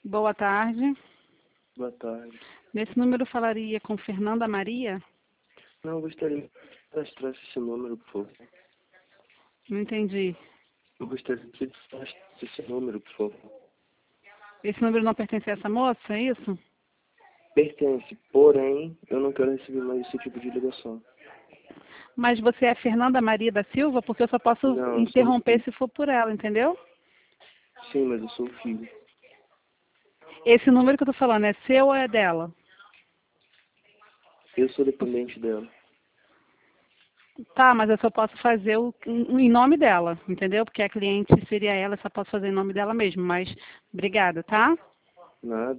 Boa tarde. Boa tarde. Nesse número eu falaria com Fernanda Maria? Não, eu gostaria de cadastrar esse número, por favor. Não entendi. Eu gostaria de cadastrar esse número, por favor. Esse número não pertence a essa moça, é isso? Pertence, porém, eu não quero receber mais esse tipo de ligação. Mas você é Fernanda Maria da Silva? Porque eu só posso Não, eu sou o interromper filho. se for por ela, entendeu? Sim, mas eu sou o filho. Esse número que eu tô falando é seu ou é dela? Eu sou dependente dela. Tá, mas eu só posso fazer em nome dela, entendeu? Porque a cliente seria ela, eu só posso fazer em nome dela mesmo. Mas obrigada, tá? Nada.